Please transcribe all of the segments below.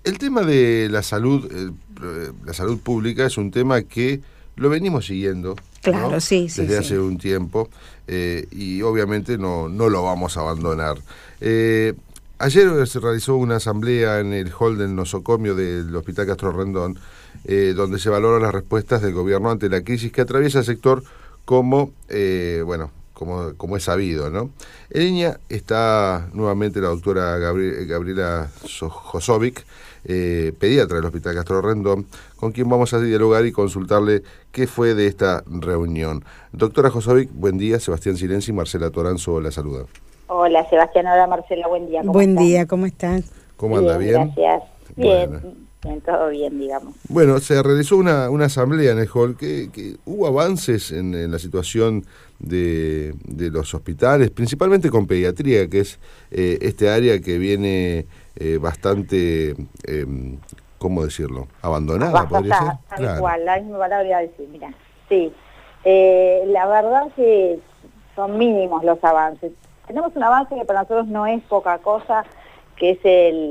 El tema de la salud pública es un tema que lo venimos siguiendo, Claro, ¿no? sí, sí, Desde sí. hace un tiempo, y obviamente no lo vamos a abandonar. Eh, Ayer se realizó una asamblea en el hall del nosocomio del Hospital Castro Rendón, donde se valoran las respuestas del gobierno ante la crisis que atraviesa el sector como, como es sabido, ¿no? En línea está nuevamente la doctora Gabriela Josovic, pediatra del Hospital Castro Rendón, con quien vamos a dialogar y consultarle qué fue de esta reunión. Doctora Josovic, buen día. Sebastián Silenzi y Marcela Toranzo la saluda. Hola, Sebastián. Hola, Marcela. Buen día. ¿Cómo Buen estás? día, ¿cómo estás? ¿Cómo anda? ¿Bien? Gracias. Bueno. Bien, todo bien, digamos. Bueno, se realizó una asamblea en el hall, que hubo avances en la situación de los hospitales, principalmente con pediatría, que es este área que viene bastante, ¿cómo decirlo? Abandonada, podría ser. Tal Claro. cual, la misma palabra iba a decir, mira. Sí, la verdad que son mínimos los avances. Tenemos un avance que para nosotros no es poca cosa, que es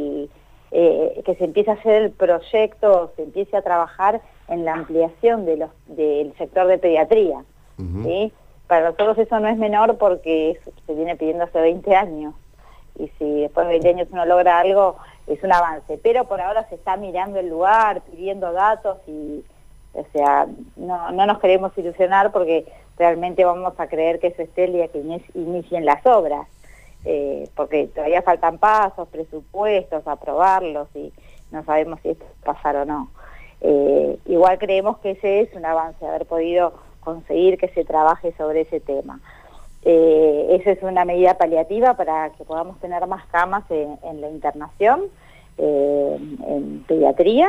que se empiece a hacer el proyecto, se empiece a trabajar en la ampliación del sector de pediatría. ¿Sí? Para nosotros eso no es menor porque eso se viene pidiendo hace 20 años. Y si después de 20 años uno logra algo, es un avance. Pero por ahora se está mirando el lugar, pidiendo datos y, o sea, no nos queremos ilusionar porque realmente vamos a creer que eso esté el día que inicien las obras. Porque todavía faltan pasos, presupuestos, aprobarlos y no sabemos si esto va a pasar o no. Igual creemos que ese es un avance, haber podido conseguir que se trabaje sobre ese tema. Esa es una medida paliativa para que podamos tener más camas en la internación, en pediatría,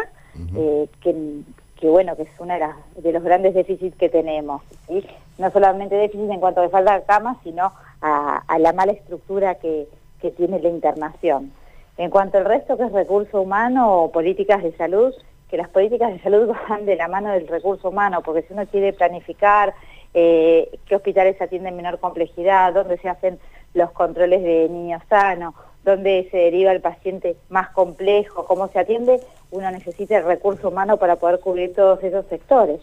que bueno, que es uno de los grandes déficits que tenemos, ¿sí? No solamente déficit en cuanto a falta de camas, sino a la mala estructura que tiene la internación. En cuanto al resto, que es recurso humano o políticas de salud, que las políticas de salud van de la mano del recurso humano, porque si uno quiere planificar qué hospitales atienden menor complejidad, dónde se hacen los controles de niños sanos, dónde se deriva el paciente más complejo, cómo se atiende, uno necesita el recurso humano para poder cubrir todos esos sectores.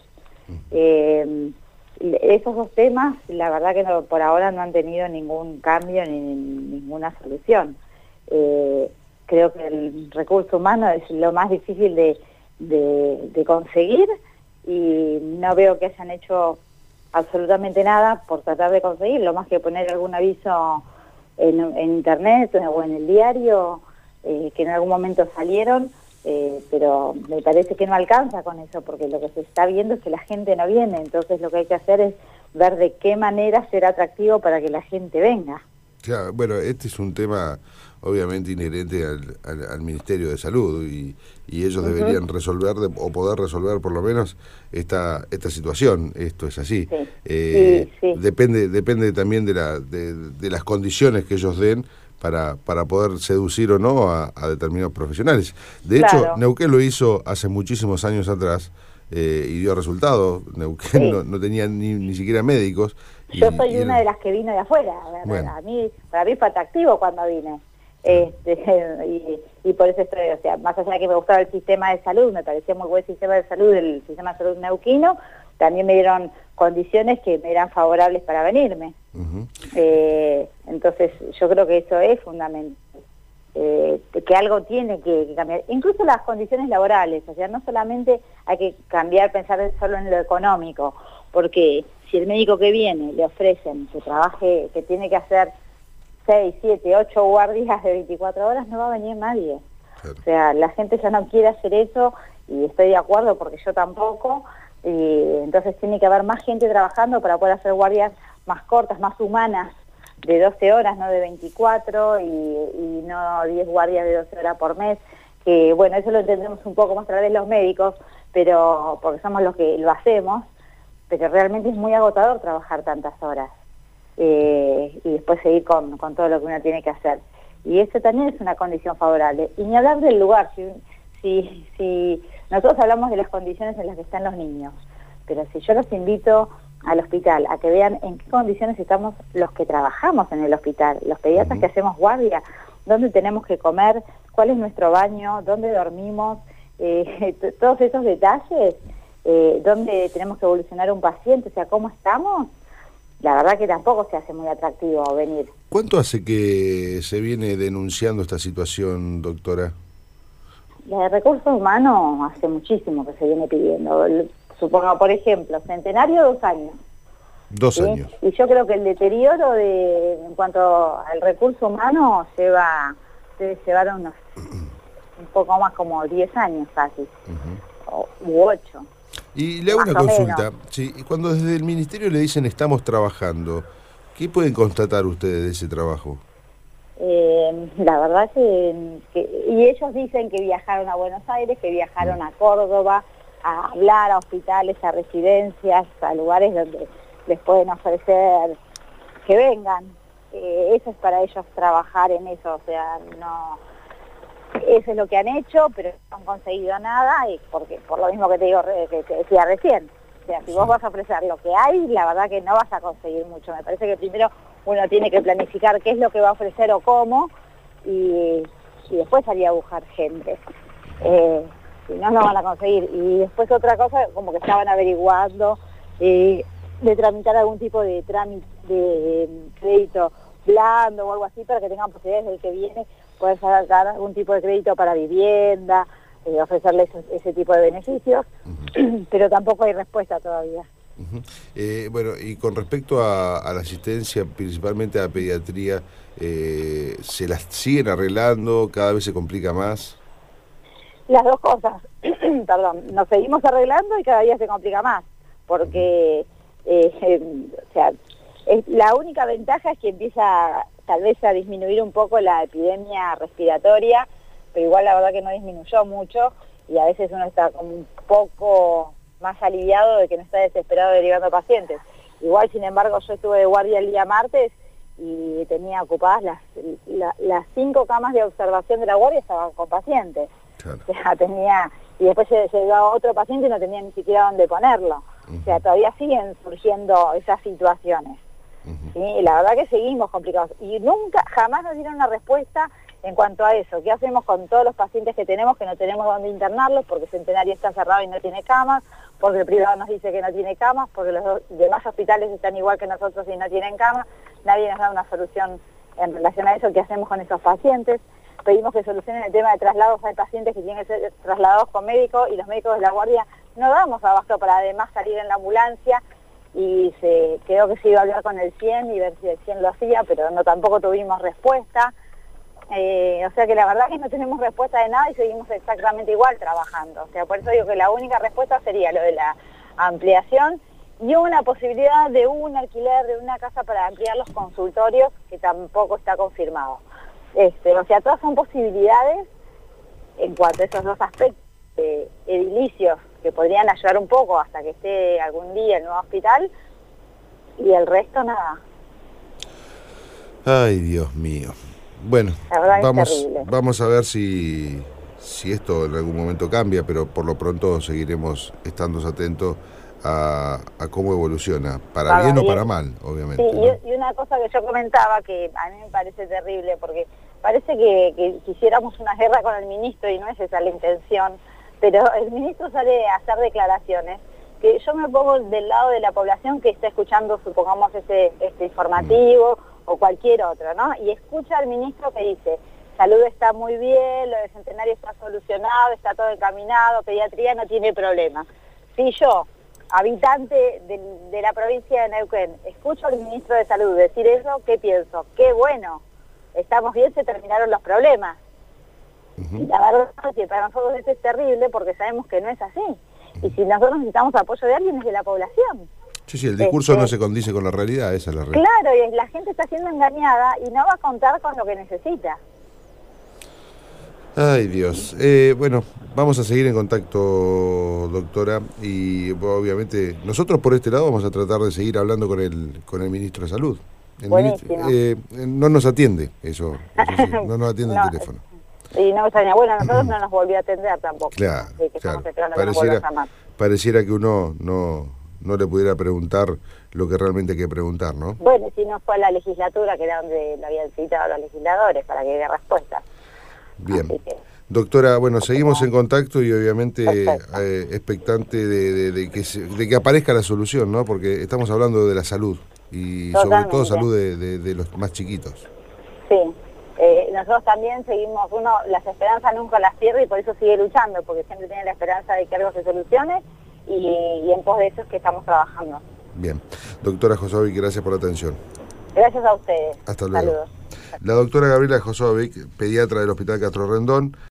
Esos dos temas, la verdad que por ahora no han tenido ningún cambio ni ninguna solución. Creo que el recurso humano es lo más difícil de conseguir y no veo que hayan hecho absolutamente nada por tratar de conseguirlo, más que poner algún aviso en internet o en el diario, que en algún momento salieron, pero me parece que no alcanza con eso, porque lo que se está viendo es que la gente no viene, entonces lo que hay que hacer es ver de qué manera será atractivo para que la gente venga. Claro, bueno, este es un tema obviamente inherente al Ministerio de Salud y ellos deberían resolver o poder resolver por lo menos esta situación. Esto es así. Sí. Sí. Depende también de las condiciones que ellos den para poder seducir o no a determinados profesionales. De hecho, Neuquén lo hizo hace muchísimos años atrás y dio resultados. Neuquén no tenía ni siquiera médicos. Yo soy una de las que vino de afuera. Bueno. Para mí fue atractivo cuando vine. Y por eso estoy, o sea, más allá de que me gustaba el sistema de salud, me parecía muy buen sistema de salud, el sistema de salud neuquino, también me dieron condiciones que me eran favorables para venirme. Entonces yo creo que eso es fundamental, que algo tiene que cambiar, incluso las condiciones laborales, o sea, no solamente hay que cambiar, pensar solo en lo económico, porque si el médico que viene le ofrecen que trabaje, que tiene que hacer 6, 7, 8 guardias de 24 horas, no va a venir nadie. Claro. O sea, la gente ya no quiere hacer eso y estoy de acuerdo porque yo tampoco. Y entonces tiene que haber más gente trabajando para poder hacer guardias más cortas, más humanas, de 12 horas, no de 24, y no 10 guardias de 12 horas por mes. Que bueno, eso lo entendemos un poco más a través de los médicos, pero porque somos los que lo hacemos, pero realmente es muy agotador trabajar tantas horas. Y después seguir con todo lo que uno tiene que hacer. Y eso también es una condición favorable. Y ni hablar del lugar, si nosotros hablamos de las condiciones en las que están los niños, pero si yo los invito al hospital a que vean en qué condiciones estamos los que trabajamos en el hospital, los pediatras que hacemos guardia, dónde tenemos que comer, cuál es nuestro baño, dónde dormimos, todos esos detalles, dónde tenemos que evolucionar un paciente, o sea, cómo estamos, la verdad que tampoco se hace muy atractivo venir. ¿Cuánto hace que se viene denunciando esta situación, doctora? La de recursos humanos hace muchísimo que se viene pidiendo. Supongo, por ejemplo, Centenario, 2 años. 2 ¿sí? años. Y yo creo que el deterioro en cuanto al recurso humano debe llevar un poco más como 10 años casi, u 8. Y le hago una consulta. Sí, cuando desde el ministerio le dicen estamos trabajando, ¿qué pueden constatar ustedes de ese trabajo? La verdad y ellos dicen que viajaron a Buenos Aires, que viajaron a Córdoba, a hablar a hospitales, a residencias, a lugares donde les pueden ofrecer que vengan. Eso es para ellos trabajar en eso, o sea, no, eso es lo que han hecho, pero no han conseguido nada, y porque por lo mismo que te digo, que decía recién. O sea, si vos vas a ofrecer lo que hay, la verdad que no vas a conseguir mucho. Me parece que primero uno tiene que planificar qué es lo que va a ofrecer o cómo, y después salir a buscar gente. Si no, no van a conseguir. Y después otra cosa, como que estaban averiguando de tramitar algún tipo de trámite de crédito blando o algo así, para que tengan posibilidades del que viene poder sacar algún tipo de crédito para vivienda, ofrecerles ese tipo de beneficios, pero tampoco hay respuesta todavía. Bueno, y con respecto a la asistencia, principalmente a pediatría, ¿se las siguen arreglando? ¿Cada vez se complica más? Las dos cosas, perdón, nos seguimos arreglando y cada día se complica más, porque o sea, la única ventaja es que empieza tal vez a disminuir un poco la epidemia respiratoria, pero igual la verdad que no disminuyó mucho, y a veces uno está como un poco más aliviado de que no está desesperado derivando pacientes. Igual, sin embargo, yo estuve de guardia el día martes y tenía ocupadas las 5 camas de observación de la guardia, estaban con pacientes. Claro. O sea, y después llegaba otro paciente y no tenía ni siquiera dónde ponerlo. O sea, todavía siguen surgiendo esas situaciones. ¿Sí? Y la verdad que seguimos complicados. Y jamás nos dieron una respuesta en cuanto a eso. ¿Qué hacemos con todos los pacientes que no tenemos dónde internarlos, porque Centenario está cerrado y no tiene camas, porque el privado nos dice que no tiene camas, porque los demás hospitales están igual que nosotros y no tienen camas? Nadie nos da una solución en relación a eso. ¿Qué hacemos con esos pacientes? Pedimos que solucionen el tema de traslados. Hay pacientes que tienen que ser trasladados con médicos, y los médicos de la guardia no damos abasto para además salir en la ambulancia, y quedó que se iba a hablar con el 100 y ver si el 100 lo hacía, pero tampoco tuvimos respuesta. O sea que la verdad que no tenemos respuesta de nada y seguimos exactamente igual trabajando. O sea, por eso digo que la única respuesta sería lo de la ampliación y una posibilidad de un alquiler de una casa para ampliar los consultorios, que tampoco está confirmado. O sea, todas son posibilidades en cuanto a esos dos aspectos edilicios que podrían ayudar un poco hasta que esté algún día el nuevo hospital, y el resto nada. Ay, Dios mío. Bueno, vamos a ver si esto en algún momento cambia, pero por lo pronto seguiremos estando atentos a cómo evoluciona, para bien o para mal, obviamente. Sí, ¿no? Y una cosa que yo comentaba que a mí me parece terrible, porque parece que quisiéramos una guerra con el ministro, y no es esa la intención, pero el ministro sale a hacer declaraciones que yo me pongo del lado de la población que está escuchando, supongamos, este informativo o cualquier otro, ¿no? Y escucha al ministro que dice: salud está muy bien, lo de Centenario está solucionado, está todo encaminado, pediatría no tiene problema. Si yo, habitante de la provincia de Neuquén, escucho al ministro de Salud decir eso, ¿qué pienso? ¡Qué bueno! Estamos bien, se terminaron los problemas. Y la verdad es que para nosotros esto es terrible, porque sabemos que no es así. Y si nosotros necesitamos apoyo de alguien, es de la población. Sí, el discurso no se condice con la realidad, esa es la realidad. Claro, y la gente está siendo engañada y no va a contar con lo que necesita. Ay, Dios. Bueno, vamos a seguir en contacto, doctora, y obviamente nosotros por este lado vamos a tratar de seguir hablando con el ministro de Salud. Buenísimo. No nos atiende, eso sí, no nos atiende el teléfono. Y no me extraña. Bueno, a nosotros no nos volvió a atender tampoco. Claro, claro. Pareciera que uno no le pudiera preguntar lo que realmente hay que preguntar, ¿no? Bueno, si no fue a la legislatura, que era donde lo habían citado los legisladores, para que dé respuesta. Bien. Así que, Doctora, bueno, seguimos en contacto y obviamente perfecto. expectante de que aparezca la solución, ¿no? Porque estamos hablando de la salud y sobre todo Totalmente. salud de los más chiquitos. Sí. Nosotros también seguimos, las esperanzas nunca las pierde y por eso sigue luchando, porque siempre tiene la esperanza de que algo se solucione y en pos de eso es que estamos trabajando. Bien. Doctora Josovic, gracias por la atención. Gracias a ustedes. Hasta luego. Saludos. La doctora Gabriela Josovic, pediatra del Hospital Castro Rendón.